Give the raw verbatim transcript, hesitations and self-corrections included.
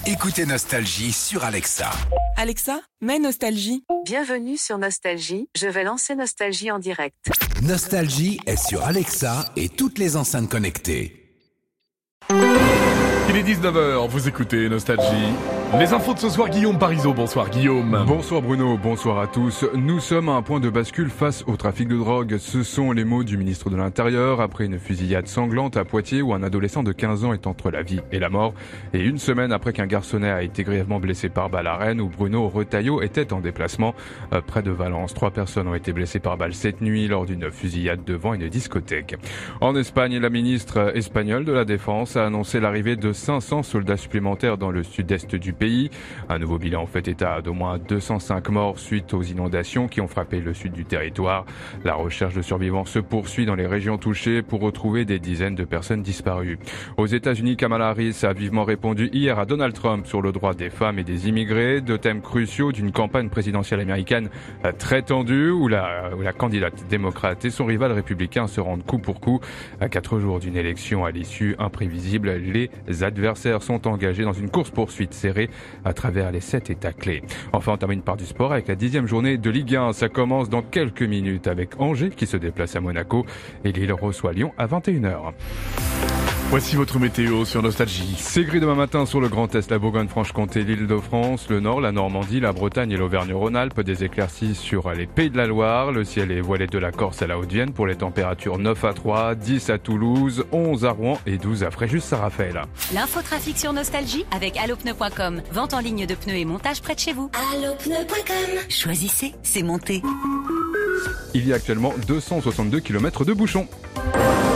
Écoutez Nostalgie sur Alexa. Alexa, mets Nostalgie. Bienvenue sur Nostalgie, je vais lancer Nostalgie en direct. Nostalgie est sur Alexa et toutes les enceintes connectées. Il est dix-neuf heures, vous écoutez Nostalgie. Les infos de ce soir, Guillaume Parisot. Bonsoir Guillaume. Bonsoir Bruno, bonsoir à tous. Nous sommes à un point de bascule face au trafic de drogue. Ce sont les mots du ministre de l'Intérieur après une fusillade sanglante à Poitiers où un adolescent de quinze ans est entre la vie et la mort. Et une semaine après qu'un garçonnet a été grièvement blessé par balle à Rennes où Bruno Retailleau était en déplacement euh, près de Valence. Trois personnes ont été blessées par balle cette nuit lors d'une fusillade devant une discothèque. En Espagne, la ministre espagnole de la Défense a annoncé l'arrivée de cinq cents soldats supplémentaires dans le sud-est du pays. Un nouveau bilan fait état d'au moins deux cent cinq morts suite aux inondations qui ont frappé le sud du territoire. La recherche de survivants se poursuit dans les régions touchées pour retrouver des dizaines de personnes disparues. Aux États-Unis, Kamala Harris a vivement répondu hier à Donald Trump sur le droit des femmes et des immigrés, deux thèmes cruciaux d'une campagne présidentielle américaine très tendue où la, où la candidate démocrate et son rival républicain se rendent coup pour coup. À quatre jours d'une élection à l'issue imprévisible, les adversaires sont engagés dans une course-poursuite serrée à travers les sept états clés. Enfin, on termine par du sport avec la dixième journée de Ligue un. Ça commence dans quelques minutes avec Angers qui se déplace à Monaco et Lille reçoit Lyon à vingt et une heures. Voici votre météo sur Nostalgie. C'est gris demain matin sur le Grand Est, la Bourgogne-Franche-Comté, l'Île-de-France, le Nord, la Normandie, la Bretagne et l'Auvergne-Rhône-Alpes. Des éclaircies sur les Pays de la Loire. Le ciel est voilé de la Corse à la Haute-Vienne pour les températures neuf à Troyes, dix à Toulouse, onze à Rouen et douze à Fréjus-Saint-Raphaël. L'infotrafic sur Nostalgie avec allopneu point com. Vente en ligne de pneus et montage près de chez vous. allopneu point com. Choisissez, c'est monté. Il y a actuellement deux cent soixante-deux kilomètres de bouchons.